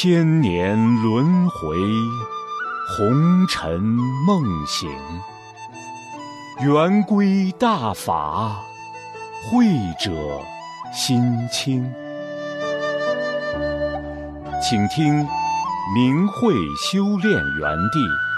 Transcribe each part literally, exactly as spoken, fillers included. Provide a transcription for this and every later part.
千年轮回，红尘梦醒。圆规大法，慧者心清。请听明慧修炼园地。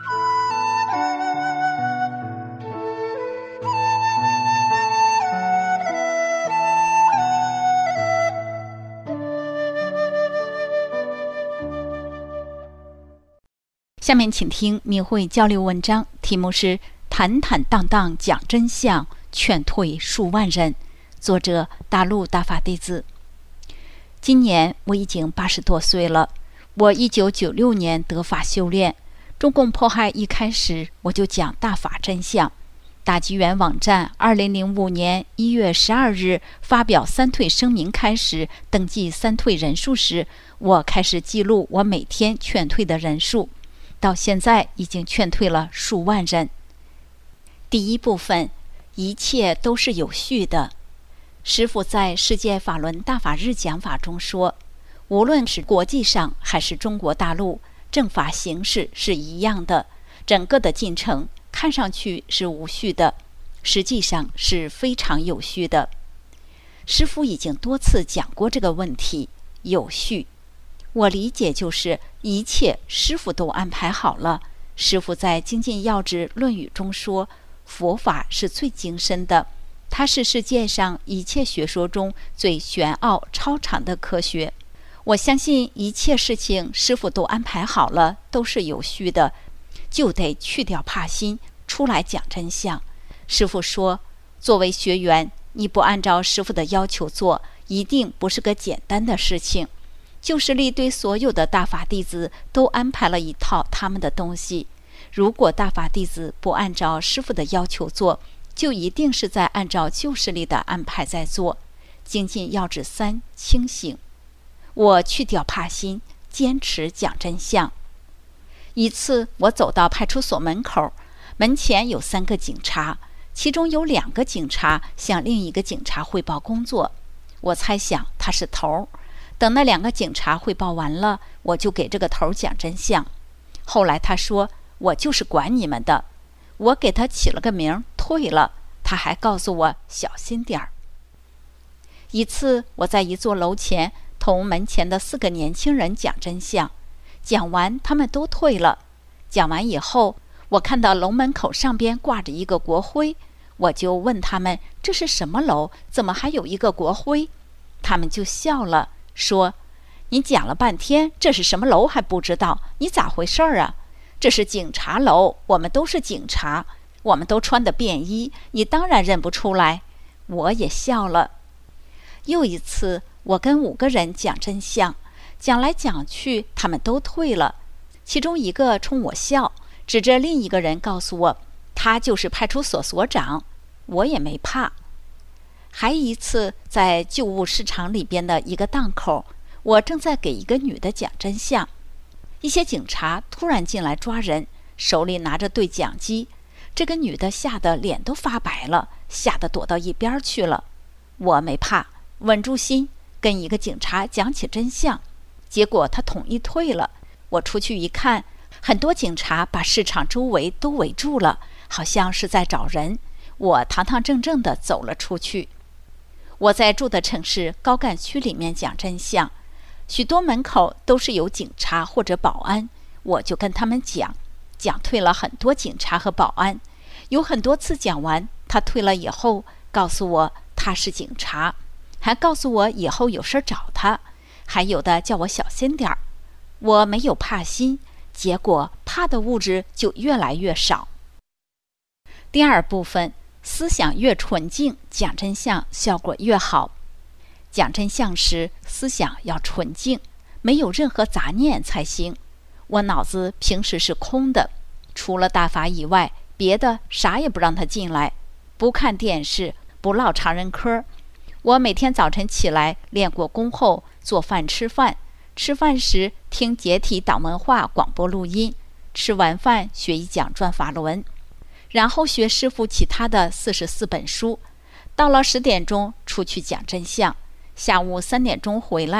下面请听明慧交流文章，题目是坦坦荡荡讲真相，劝退数万人。作者大陆大法弟子。今年我已经八十多岁了。我一九九六年得法修炼，中共迫害一开始我就讲大法真相。大纪元网站二零零五年一月十二日发表三退声明开始登记三退人数时，我开始记录我每天劝退的人数。到现在已经劝退了数万人。第一部分，一切都是有序的。师父在世界法轮大法日讲法中说，无论是国际上还是中国大陆，正法形式是一样的，整个的进程看上去是无序的，实际上是非常有序的。师父已经多次讲过这个问题，有序。我理解就是一切师父都安排好了。师父在精进要旨论语中说，佛法是最精深的，它是世界上一切学说中最玄奥超常的科学。我相信一切事情师父都安排好了，都是有序的，就得去掉怕心，出来讲真相。师父说，作为学员，你不按照师父的要求做，一定不是个简单的事情。旧势力对所有的大法弟子都安排了一套他们的东西，如果大法弟子不按照师父的要求做，就一定是在按照旧势力的安排在做。精进要旨三，清醒。我去掉怕心，坚持讲真相。一次我走到派出所门口，门前有三个警察，其中有两个警察向另一个警察汇报工作。我猜想他是头。等那两个警察汇报完了，我就给这个头讲真相。后来他说，我就是管你们的。我给他起了个名，退了。他还告诉我小心点儿。一次我在一座楼前同门前的四个年轻人讲真相，讲完他们都退了。讲完以后，我看到楼门口上边挂着一个国徽，我就问他们，这是什么楼，怎么还有一个国徽？他们就笑了，说，你讲了半天这是什么楼还不知道，你咋回事儿啊？这是警察楼，我们都是警察，我们都穿的便衣，你当然认不出来。我也笑了。又一次我跟五个人讲真相，讲来讲去他们都退了。其中一个冲我笑，指着另一个人告诉我，他就是派出所所长。我也没怕。还一次在旧物市场里边的一个档口，我正在给一个女的讲真相，一些警察突然进来抓人，手里拿着对讲机。这个女的吓得脸都发白了，吓得躲到一边去了。我没怕，稳住心，跟一个警察讲起真相。结果他同意退了。我出去一看，很多警察把市场周围都围住了，好像是在找人。我堂堂正正地走了出去。我在住的城市高干区里面讲真相，许多门口都是有警察或者保安，我就跟他们讲，讲退了很多警察和保安。有很多次讲完，他退了以后告诉我他是警察，还告诉我以后有事找他，还有的叫我小心点儿。我没有怕心，结果怕的物质就越来越少。第二部分，思想越纯净，讲真相效果越好。讲真相时，思想要纯净，没有任何杂念才行。我脑子平时是空的，除了大法以外，别的啥也不让他进来。不看电视，不唠常人嗑。我每天早晨起来练过功后，做饭吃饭，吃饭时听解体党文化广播录音，吃完饭学一讲转法轮，然后学师父其他的四十四本书。到了十点钟出去讲真相，下午三点钟回来，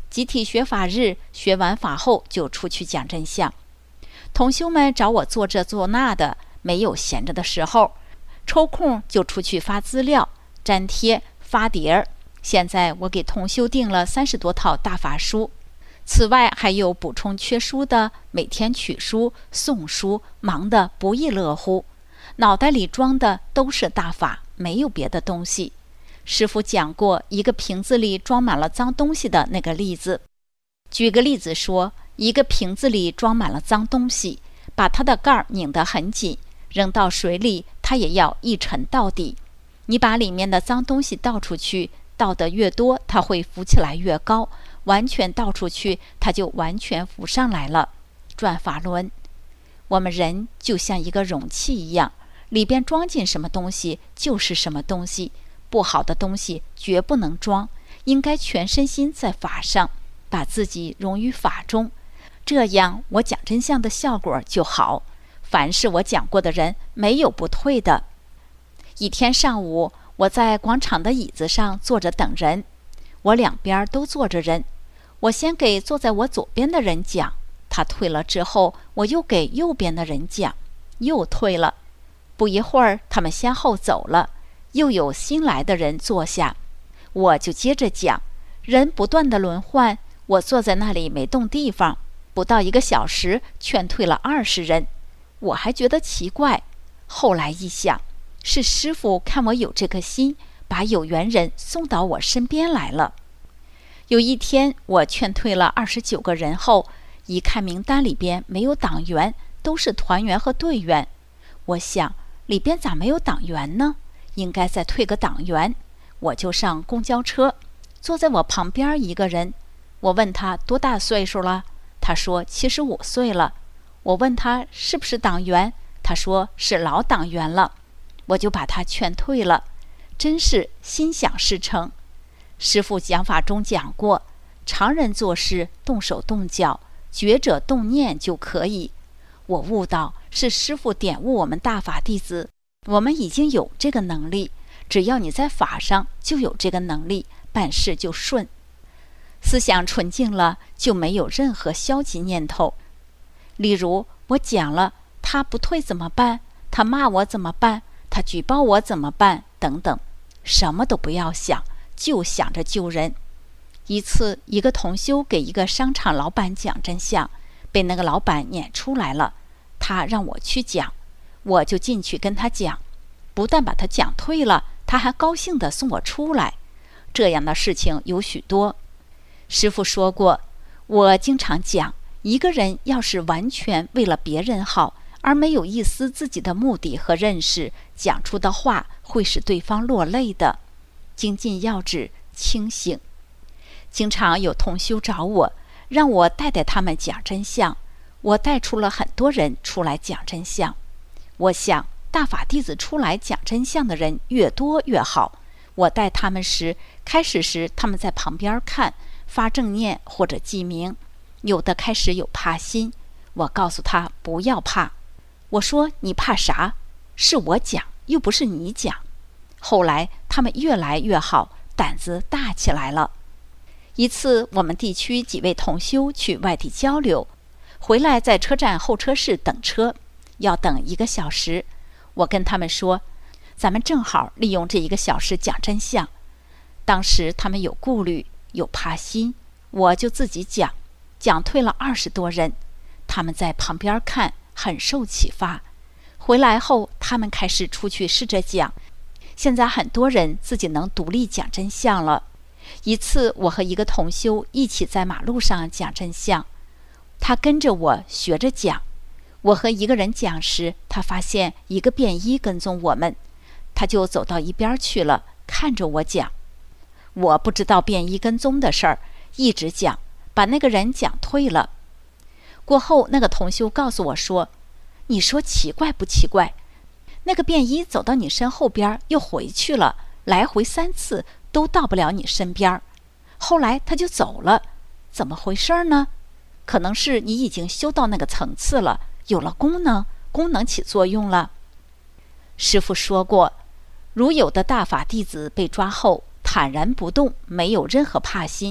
集体学法日，学完法后就出去讲真相。同修们找我做这做那的，没有闲着的时候，抽空就出去发资料、粘贴、发碟儿。现在我给同修订了三十多套大法书，此外还有补充缺书的，每天取书、送书，忙得不亦乐乎。脑袋里装的都是大法，没有别的东西。师父讲过一个瓶子里装满了脏东西的那个例子。举个例子说，一个瓶子里装满了脏东西，把它的盖儿拧得很紧，扔到水里，它也要一沉到底。你把里面的脏东西倒出去，倒得越多，它会浮起来越高，完全倒出去，它就完全浮上来了。转法轮，我们人就像一个容器一样，里边装进什么东西就是什么东西，不好的东西绝不能装，应该全身心在法上，把自己融于法中，这样我讲真相的效果就好。凡是我讲过的人，没有不退的。一天上午，我在广场的椅子上坐着等人，我两边都坐着人。我先给坐在我左边的人讲，他退了之后，我又给右边的人讲，又退了。不一会儿，他们先后走了，又有新来的人坐下，我就接着讲。人不断的轮换，我坐在那里没动地方，不到一个小时，劝退了二十人。我还觉得奇怪，后来一想，是师父看我有这个心，把有缘人送到我身边来了。有一天，我劝退了二十九个人后，一看名单里边没有党员，都是团员和队员。我想，里边咋没有党员呢？应该再退个党员。我就上公交车，坐在我旁边一个人，我问他多大岁数了，他说七十五岁了。我问他是不是党员，他说是老党员了。我就把他劝退了，真是心想事成。师父讲法中讲过，常人做事动手动脚，觉者动念就可以。我悟到是师父点悟我们大法弟子，我们已经有这个能力，只要你在法上就有这个能力，办事就顺。思想纯净了，就没有任何消极念头。例如我讲了，他不退怎么办？他骂我怎么办？他举报我怎么办？等等，什么都不要想，就想着救人。一次，一个同修给一个商场老板讲真相，被那个老板撵出来了，他让我去讲，我就进去跟他讲，不但把他讲退了，他还高兴地送我出来。这样的事情有许多。师父说过，我经常讲，一个人要是完全为了别人好，而没有一丝自己的目的和认识，讲出的话会使对方落泪的。精进要旨，清醒。经常有同修找我，让我带带他们讲真相。我带出了很多人出来讲真相。我想，大法弟子出来讲真相的人越多越好。我带他们时，开始时他们在旁边看，发正念或者记名，有的开始有怕心，我告诉他不要怕。我说你怕啥？是我讲，又不是你讲。后来他们越来越好，胆子大起来了。一次，我们地区几位同修去外地交流，回来在车站候车室等车，要等一个小时。我跟他们说，咱们正好利用这一个小时讲真相。当时他们有顾虑，有怕心，我就自己讲，讲退了二十多人，他们在旁边看，很受启发。回来后，他们开始出去试着讲，现在很多人自己能独立讲真相了。一次，我和一个同修一起在马路上讲真相，他跟着我学着讲。我和一个人讲时，他发现一个便衣跟踪我们，他就走到一边去了，看着我讲。我不知道便衣跟踪的事儿，一直讲，把那个人讲退了。过后，那个同修告诉我说，你说奇怪不奇怪？那个便衣走到你身后边又回去了，来回三次都到不了你身边，后来他就走了，怎么回事呢？可能是你已经修到那个层次了，有了功能，功能起作用了。师父说过，如有的大法弟子被抓后坦然不动，没有任何怕心，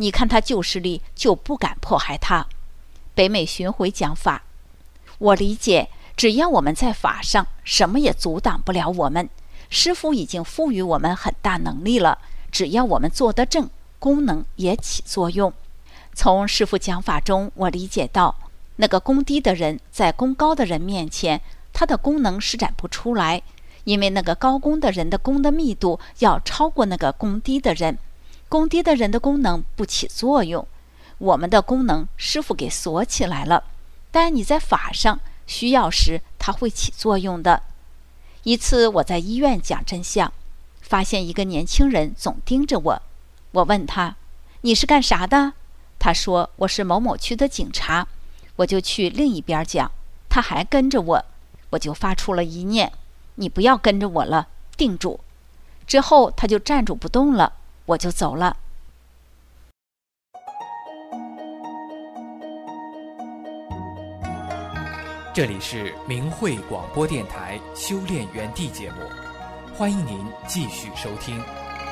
你看他旧势力就不敢迫害他。北美巡回讲法，我理解，只要我们在法上，什么也阻挡不了我们。师父已经赋予我们很大能力了，只要我们做得正，功能也起作用。从师父讲法中，我理解到，那个功低的人在功高的人面前，他的功能施展不出来，因为那个高功的人的功的密度要超过那个功低的人，功低的人的功能不起作用。我们的功能师父给锁起来了，但你在法上需要时，它会起作用的。一次我在医院讲真相，发现一个年轻人总盯着我。我问他，你是干啥的？他说，我是某某区的警察。我就去另一边讲，他还跟着我，我就发出了一念，你不要跟着我了，定住。之后他就站住不动了，我就走了。 这里是明慧广播电台修炼园地节目，欢迎您继续收听。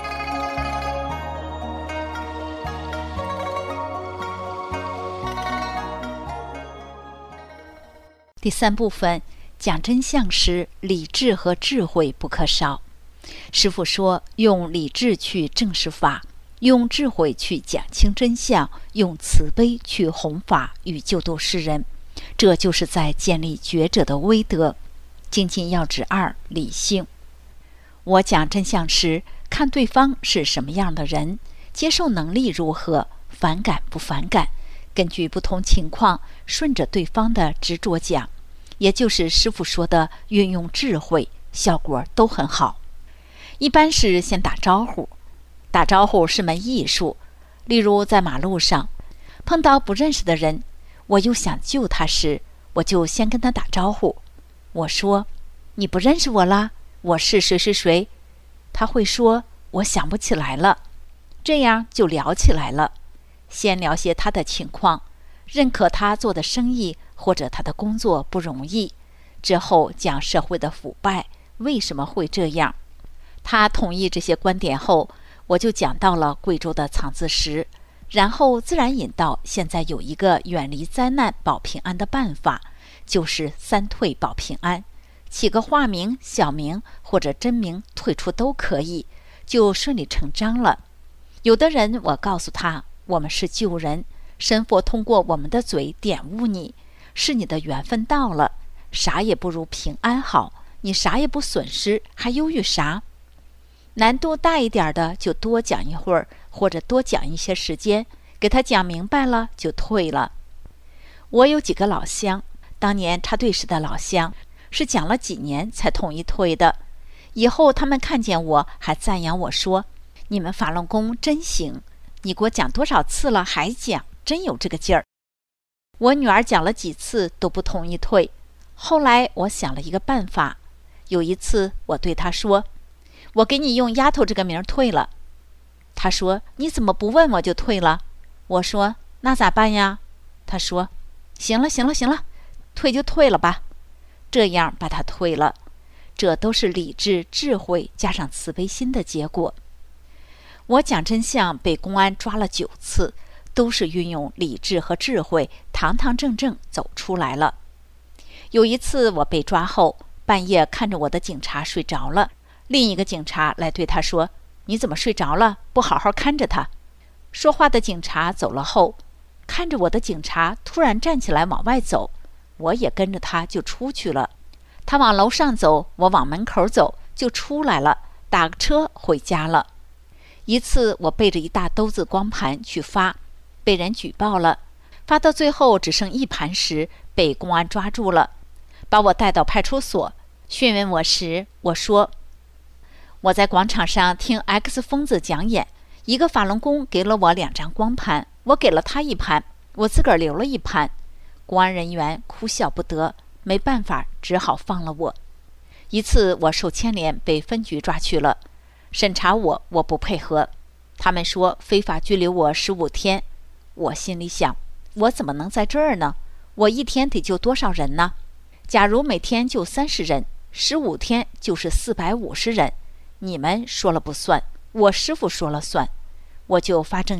第三部分，讲真相时，理智和智慧不可少。师父说，用理智去证实法，用智慧去讲清真相，用慈悲去弘法与救度世人，这就是在建立觉者的威德。精进要旨二：理性。我讲真相时，看对方是什么样的人，接受能力如何，反感不反感，根据不同情况，顺着对方的执着讲，也就是师父说的运用智慧，效果都很好。一般是先打招呼，打招呼是门艺术。例如在马路上碰到不认识的人，我又想救他时，我就先跟他打招呼。我说，你不认识我啦？我是谁谁谁。他会说，我想不起来了。这样就聊起来了。先聊些他的情况，认可他做的生意或者他的工作不容易，之后讲社会的腐败为什么会这样。他同意这些观点后，我就讲到了贵州的藏字石，然后自然引到现在有一个远离灾难保平安的办法，就是三退保平安，起个化名、小名或者真名退出都可以，就顺理成章了。有的人我告诉他，我们是救人，神佛通过我们的嘴点悟你，是你的缘分到了，啥也不如平安好，你啥也不损失，还忧郁啥？难度大一点的就多讲一会儿，或者多讲一些时间，给他讲明白了就退了。我有几个老乡，当年插队时的老乡，是讲了几年才统一退的。以后他们看见我还赞扬我说，你们法轮功真行，你给我讲多少次了还讲，真有这个劲儿。我女儿讲了几次都不同意退，后来我想了一个办法。有一次我对她说，我给你用丫头这个名退了。她说，你怎么不问我就退了？我说，那咋办呀？她说，行了行了行了，退就退了吧。这样把她退了。这都是理智、智慧加上慈悲心的结果。我讲真相被公安抓了九次，都是运用理智和智慧，堂堂正正走出来了。有一次我被抓后，半夜看着我的警察睡着了，另一个警察来对他说，你怎么睡着了？不好好看着他。说话的警察走了后，看着我的警察突然站起来往外走，我也跟着他就出去了。他往楼上走，我往门口走，就出来了，打个车回家了。一次我背着一大兜子光盘去发，被人举报了，发到最后只剩一盘时，被公安抓住了，把我带到派出所。讯问我时，我说，我在广场上听 X 疯子讲演，一个法轮功给了我两张光盘，我给了他一盘，我自个儿留了一盘。公安人员哭笑不得，没办法，只好放了我。一次我受牵连被分局抓去了，审查我，我不配合，他们说非法拘留我十五天。我心里想，我怎么能在这儿呢？我一天得救多少人呢？假如每天救三十人，十五天就是四百五十人。你们说了不算，我师父说了算。我就发正念，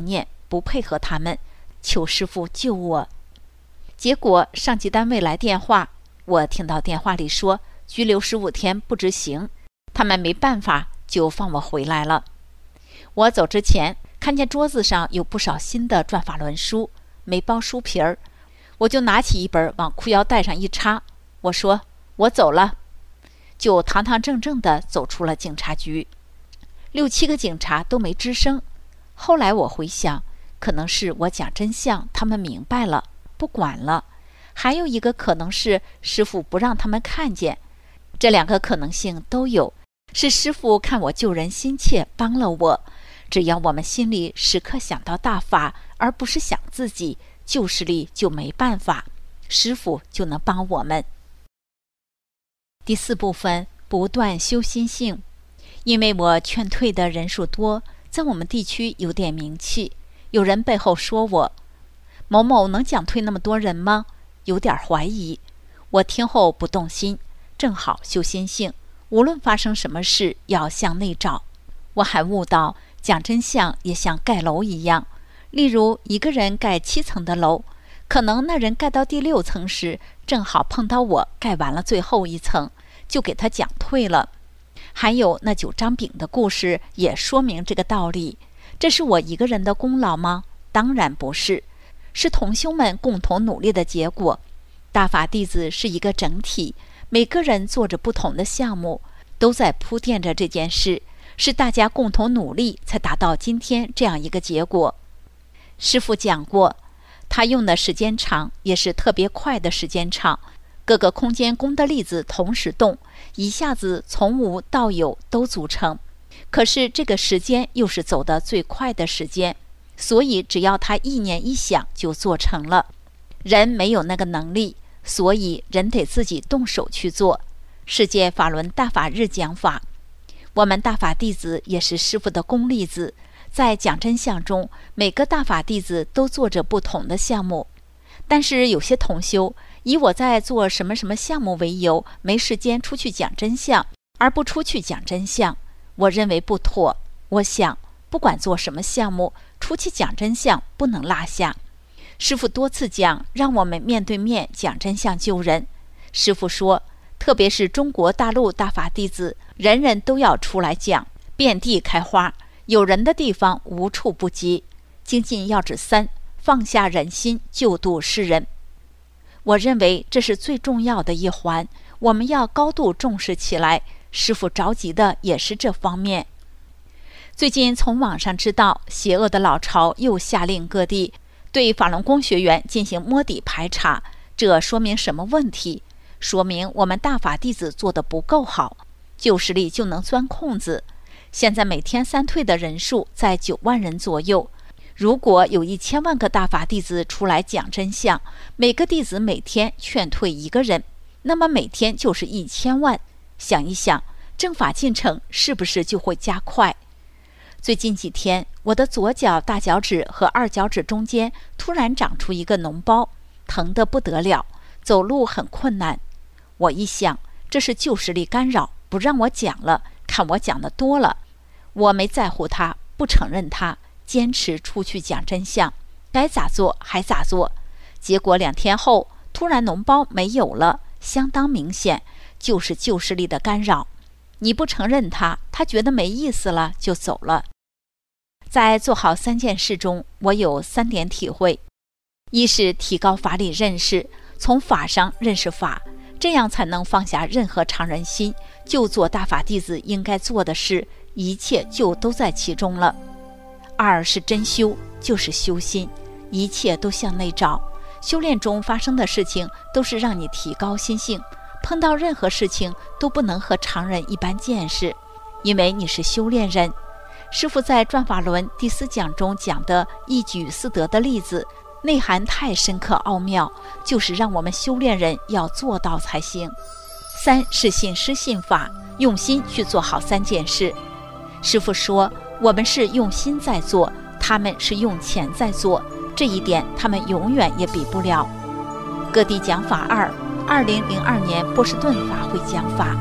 不配合他们，求师父救我。结果上级单位来电话，我听到电话里说拘留十五天不执行，他们没办法就放我回来了。我走之前看见桌子上有不少新的转法轮书，没包书皮儿，我就拿起一本往裤腰带上一插，我说我走了，就堂堂正正地走出了警察局。六七个警察都没吱声。后来我回想，可能是我讲真相，他们明白了，不管了。还有一个可能是师父不让他们看见。这两个可能性都有，是师父看我救人心切，帮了我。只要我们心里时刻想到大法，而不是想自己，旧势力就没办法，师父就能帮我们。第四部分，不断修心性。因为我劝退的人数多，在我们地区有点名气，有人背后说我某某能讲退那么多人吗？有点怀疑。我听后不动心，正好修心性，无论发生什么事要向内找。我还悟到讲真相也像盖楼一样，例如一个人盖七层的楼，可能那人盖到第六层时正好碰到我盖完了最后一层，就给他讲退了。还有那九张饼的故事也说明这个道理。这是我一个人的功劳吗？当然不是，是同修们共同努力的结果。大法弟子是一个整体，每个人做着不同的项目，都在铺垫着这件事，是大家共同努力才达到今天这样一个结果。师父讲过，他用的时间长，也是特别快的时间长，各个空间功德粒子同时动，一下子从无到有都组成。可是这个时间又是走得最快的时间，所以只要他意念一想就做成了。人没有那个能力，所以人得自己动手去做。世界法轮大法日讲法，我们大法弟子也是师父的功弟子，在讲真相中，每个大法弟子都做着不同的项目。但是有些同修以我在做什么什么项目为由，没时间出去讲真相，而不出去讲真相，我认为不妥。我想不管做什么项目，出去讲真相不能落下。师父多次讲，让我们面对面讲真相救人。师父说，特别是中国大陆大法弟子，人人都要出来讲，遍地开花，有人的地方无处不及。精进要旨三，放下人心，救度世人。我认为这是最重要的一环，我们要高度重视起来。师父着急的也是这方面。最近从网上知道，邪恶的老巢又下令各地对法轮功学员进行摸底排查，这说明什么问题？说明我们大法弟子做得不够好，旧势力就能钻空子。现在每天三退的人数在九万人左右，如果有一千万个大法弟子出来讲真相，每个弟子每天劝退一个人，那么每天就是一千万。想一想，正法进程是不是就会加快？最近几天，我的左脚大脚趾和二脚趾中间突然长出一个脓包，疼得不得了，走路很困难。我一想，这是旧势力干扰，不让我讲了，看我讲的多了。我没在乎他，不承认他，坚持出去讲真相，该咋做还咋做。结果两天后，突然脓包没有了，相当明显，就是旧势力的干扰。你不承认他，他觉得没意思了就走了。在做好三件事中，我有三点体会：一是提高法理认识，从法上认识法，这样才能放下任何常人心，就做大法弟子应该做的事，一切就都在其中了。二是真修，就是修心，一切都向内找。修炼中发生的事情都是让你提高心性，碰到任何事情都不能和常人一般见识，因为你是修炼人。师父在转法轮第四讲中讲的一举四得的例子，内涵太深刻奥妙，就是让我们修炼人要做到才行。三是信师信法，用心去做好三件事。师父说，我们是用心在做，他们是用钱在做，这一点他们永远也比不了。各地讲法二，二零零二年波士顿法会讲法。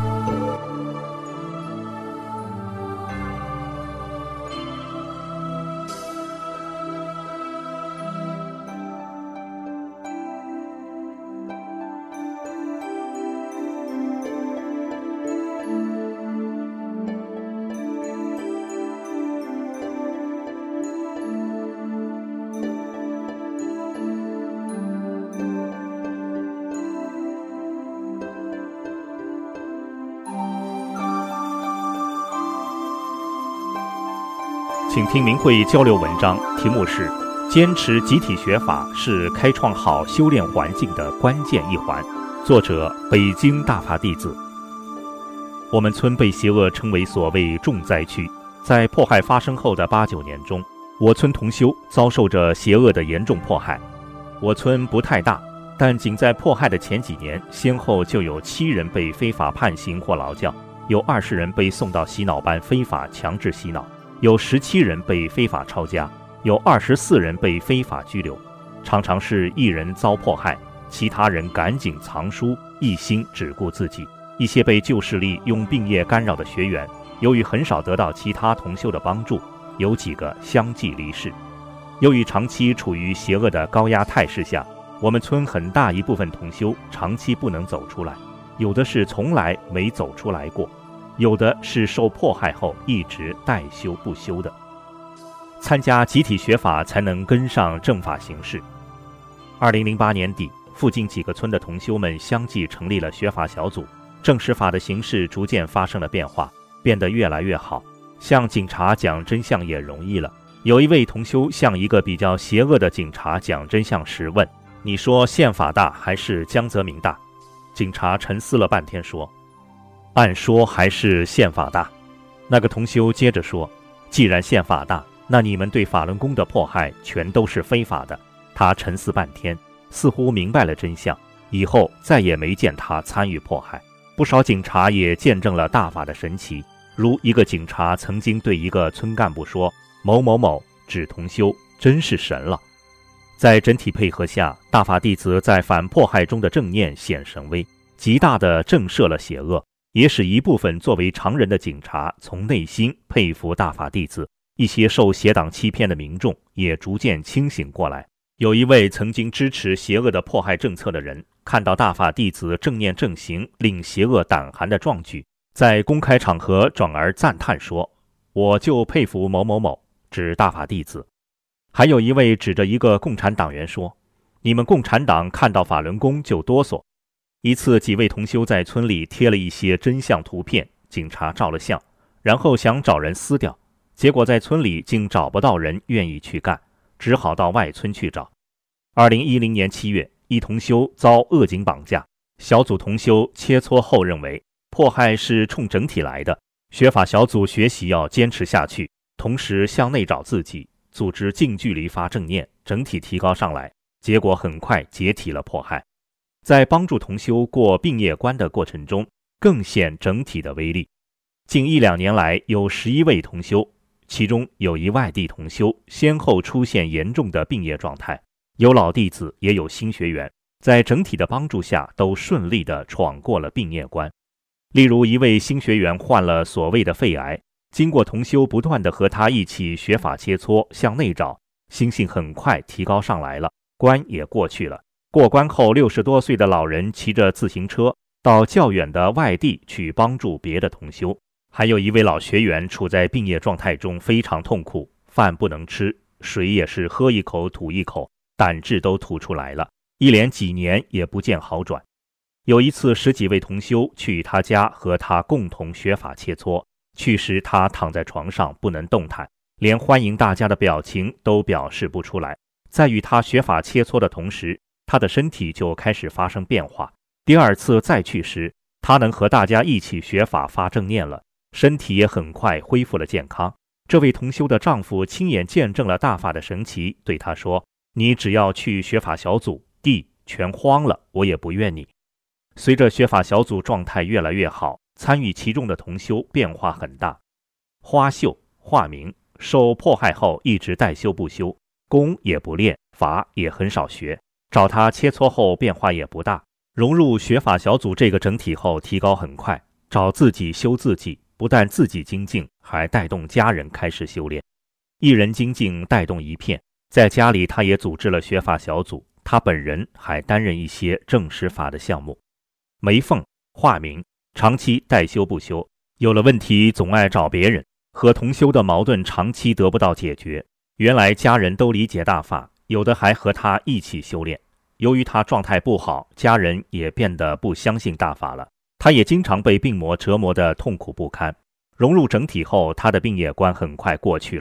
请听明慧交流文章，题目是坚持集体学法是开创好修炼环境的关键一环，作者北京大法弟子。我们村被邪恶称为所谓重灾区，在迫害发生后的八九年中，我村同修遭受着邪恶的严重迫害。我村不太大，但仅在迫害的前几年，先后就有七人被非法判刑或劳教，有二十人被送到洗脑班非法强制洗脑，有十七人被非法抄家，有二十四人被非法拘留。常常是一人遭迫害，其他人赶紧藏书，一心只顾自己。一些被旧势力用病业干扰的学员，由于很少得到其他同修的帮助，有几个相继离世。由于长期处于邪恶的高压态势下，我们村很大一部分同修长期不能走出来，有的是从来没走出来过，有的是受迫害后一直代修不修的。参加集体学法才能跟上正法形势。二零零八年底，附近几个村的同修们相继成立了学法小组，正实法的形势逐渐发生了变化，变得越来越好。向警察讲真相也容易了。有一位同修向一个比较邪恶的警察讲真相时问：你说宪法大还是江泽民大？警察沉思了半天说：按说还是宪法大。那个同修接着说：既然宪法大，那你们对法轮功的迫害全都是非法的。他沉思半天，似乎明白了真相，以后再也没见他参与迫害。不少警察也见证了大法的神奇，如一个警察曾经对一个村干部说：某某某指同修真是神了。在整体配合下，大法弟子在反迫害中的正念显神威，极大地震慑了邪恶，也使一部分作为常人的警察从内心佩服大法弟子。一些受邪党欺骗的民众也逐渐清醒过来。有一位曾经支持邪恶的迫害政策的人，看到大法弟子正念正行令邪恶胆寒的壮举，在公开场合转而赞叹说：我就佩服某某某，指大法弟子。还有一位指着一个共产党员说：你们共产党看到法轮功就哆嗦。一次，几位同修在村里贴了一些真相图片，警察照了相，然后想找人撕掉，结果在村里竟找不到人愿意去干，只好到外村去找。二零一零年七月，一同修遭恶警绑架，小组同修切磋后认为迫害是冲整体来的，学法小组学习要坚持下去，同时向内找自己，组织近距离发正念，整体提高上来，结果很快解体了迫害。在帮助同修过病业关的过程中，更显整体的威力。近一两年来，有十一位同修，其中有一外地同修先后出现严重的病业状态，有老弟子也有新学员，在整体的帮助下都顺利地闯过了病业关。例如一位新学员患了所谓的肺癌，经过同修不断地和他一起学法切磋向内找，心性很快提高上来了，关也过去了。过关后，六十多岁的老人骑着自行车到较远的外地去帮助别的同修。还有一位老学员处在病业状态中非常痛苦，饭不能吃，水也是喝一口吐一口，胆汁都吐出来了，一连几年也不见好转。有一次，十几位同修去他家和他共同学法切磋，去时他躺在床上不能动弹，连欢迎大家的表情都表示不出来。在与他学法切磋的同时，他的身体就开始发生变化。第二次再去时，他能和大家一起学法发正念了，身体也很快恢复了健康。这位同修的丈夫亲眼见证了大法的神奇，对他说：你只要去学法小组，地全荒了，我也不怨你。随着学法小组状态越来越好，参与其中的同修变化很大。花秀、化名受迫害后一直代修不修，功也不练，法也很少学，找他切磋后变化也不大。融入学法小组这个整体后提高很快，找自己修自己，不但自己精进，还带动家人开始修炼。一人精进带动一片，在家里他也组织了学法小组，他本人还担任一些正实法的项目。梅凤、化名长期代修不修，有了问题总爱找别人，和同修的矛盾长期得不到解决。原来家人都理解大法，有的还和他一起修炼。由于他状态不好，家人也变得不相信大法了，他也经常被病魔折磨得痛苦不堪。融入整体后，他的病业关很快过去了，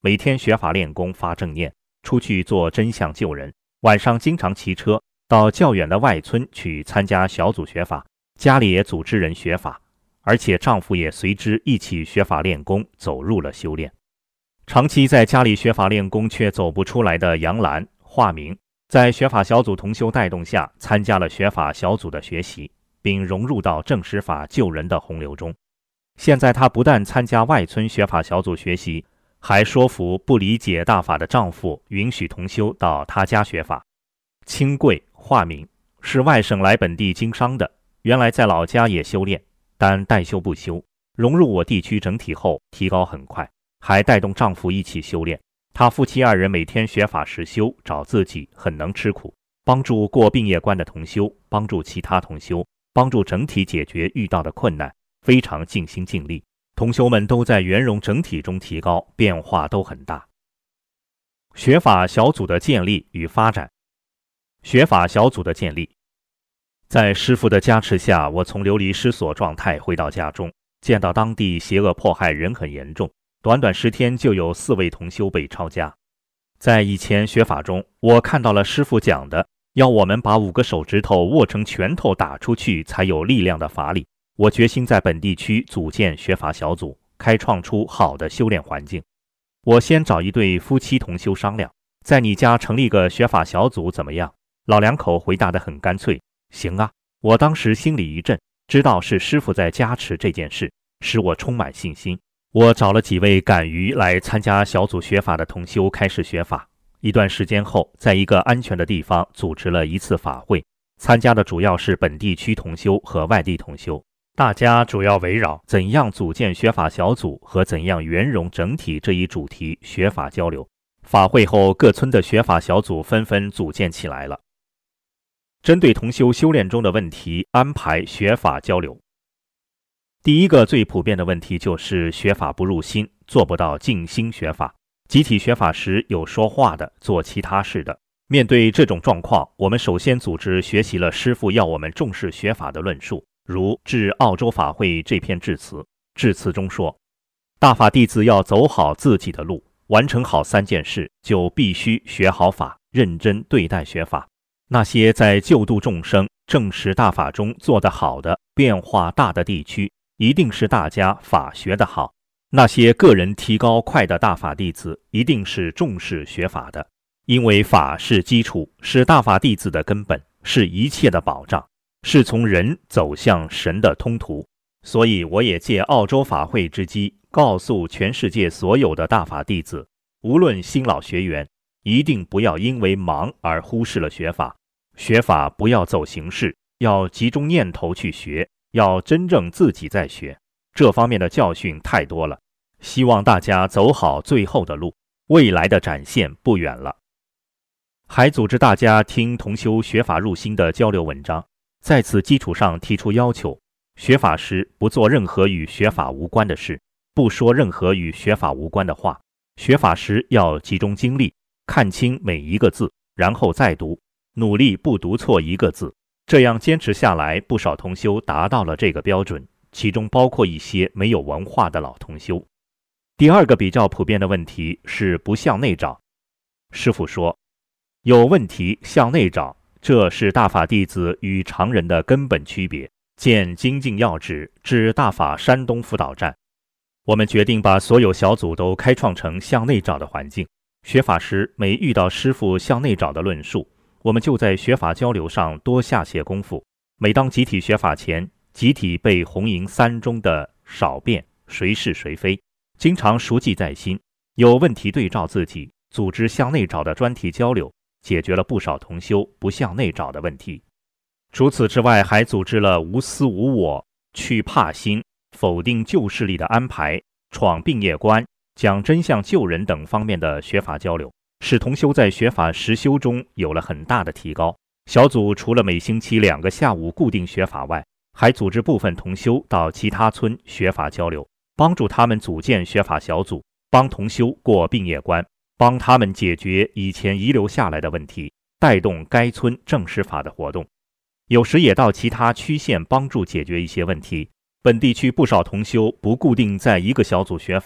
每天学法练功发正念，出去做真相救人，晚上经常骑车到较远的外村去参加小组学法，家里也组织人学法，而且丈夫也随之一起学法练功，走入了修炼。长期在家里学法练功却走不出来的杨澜化名，在学法小组同修带动下，参加了学法小组的学习，并融入到正实法救人的洪流中。现在她不但参加外村学法小组学习，还说服不理解大法的丈夫允许同修到她家学法。清贵化名，是外省来本地经商的，原来在老家也修炼，但代修不修，融入我地区整体后提高很快，还带动丈夫一起修炼。他夫妻二人每天学法实修，找自己，很能吃苦，帮助过病业关的同修，帮助其他同修，帮助整体解决遇到的困难，非常尽心尽力。同修们都在圆融整体中提高，变化都很大。学法小组的建立与发展。学法小组的建立，在师父的加持下，我从流离失所状态回到家中，见到当地邪恶迫害人很严重，短短十天就有四位同修被抄家。在以前学法中，我看到了师父讲的要我们把五个手指头握成拳头打出去才有力量的法理。我决心在本地区组建学法小组，开创出好的修炼环境。我先找一对夫妻同修商量，在你家成立个学法小组怎么样？老两口回答得很干脆，行啊。我当时心里一震，知道是师父在加持这件事，使我充满信心。我找了几位敢于来参加小组学法的同修开始学法。一段时间后，在一个安全的地方组织了一次法会，参加的主要是本地区同修和外地同修，大家主要围绕怎样组建学法小组和怎样圆融整体这一主题学法交流。法会后，各村的学法小组纷纷组建起来了。针对同修修炼中的问题，安排学法交流。第一个最普遍的问题就是学法不入心，做不到静心学法。集体学法时有说话的，做其他事的。面对这种状况，我们首先组织学习了师父要我们重视学法的论述，如致澳洲法会这篇致辞。致辞中说，大法弟子要走好自己的路，完成好三件事，就必须学好法，认真对待学法。那些在救度众生、正实大法中做得好的、变化大的地区，一定是大家法学得好。那些个人提高快的大法弟子，一定是重视学法的。因为法是基础，是大法弟子的根本，是一切的保障，是从人走向神的通途。所以我也借澳洲法会之机，告诉全世界所有的大法弟子，无论新老学员，一定不要因为忙而忽视了学法。学法不要走形式，要集中念头去学，要真正自己在学。这方面的教训太多了，希望大家走好最后的路，未来的展现不远了。还组织大家听同修学法入心的交流文章，在此基础上提出要求，学法时不做任何与学法无关的事，不说任何与学法无关的话。学法时要集中精力，看清每一个字，然后再读，努力不读错一个字。这样坚持下来，不少同修达到了这个标准，其中包括一些没有文化的老同修。第二个比较普遍的问题是不向内找。师父说，有问题向内找，这是大法弟子与常人的根本区别。见精进要旨至大法山东辅导站。我们决定把所有小组都开创成向内找的环境。学法时每遇到师父向内找的论述，我们就在学法交流上多下些功夫。每当集体学法前，集体背红营三中的少辩谁是谁非，经常熟记在心。有问题对照自己，组织向内找的专题交流，解决了不少同修不向内找的问题。除此之外，还组织了无私无我、去怕心、否定旧势力的安排、闯病业关、讲真相救人等方面的学法交流，使同修在学法实修中有了很大的提高。小组除了每星期两个下午固定学法外，还组织部分同修到其他村学法交流，帮助他们组建学法小组，帮同修过病业关，帮他们解决以前遗留下来的问题，带动该村正实法的活动。有时也到其他区县帮助解决一些问题。本地区不少同修不固定在一个小组学法，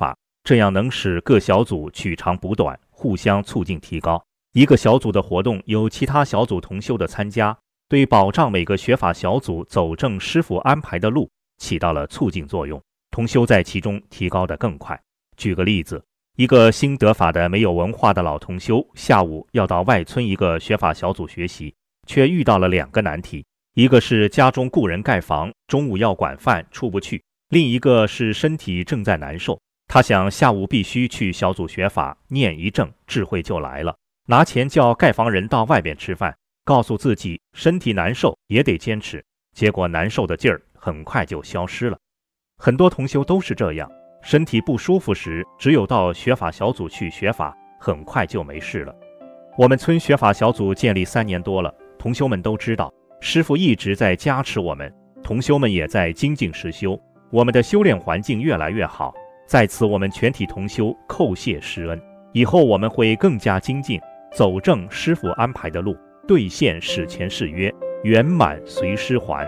这样能使各小组取长补短，互相促进提高。一个小组的活动有其他小组同修的参加，对保障每个学法小组走正师父安排的路起到了促进作用，同修在其中提高得更快。举个例子，一个新得法的没有文化的老同修，下午要到外村一个学法小组学习，却遇到了两个难题，一个是家中雇人盖房，中午要管饭出不去，另一个是身体正在难受。他想下午必须去小组学法，念一正，智慧就来了。拿钱叫盖房人到外边吃饭，告诉自己身体难受也得坚持，结果难受的劲儿很快就消失了。很多同修都是这样，身体不舒服时，只有到学法小组去学法，很快就没事了。我们村学法小组建立三年多了，同修们都知道，师父一直在加持我们，同修们也在精进实修，我们的修炼环境越来越好。在此我们全体同修叩谢师恩，以后我们会更加精进，走正师父安排的路，兑现史前誓约，圆满随师还。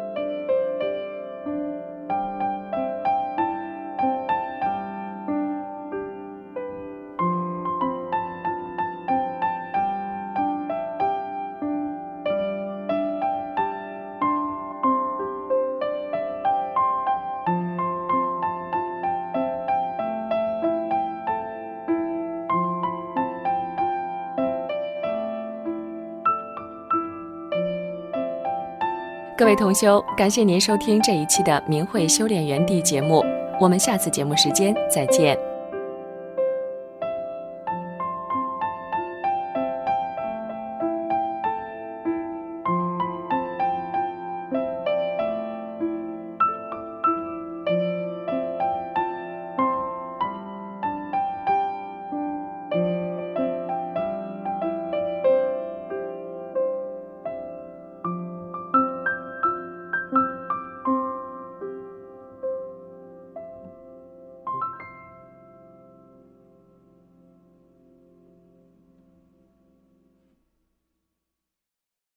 各位同修，感谢您收听这一期的明慧修炼园地节目，我们下次节目时间再见。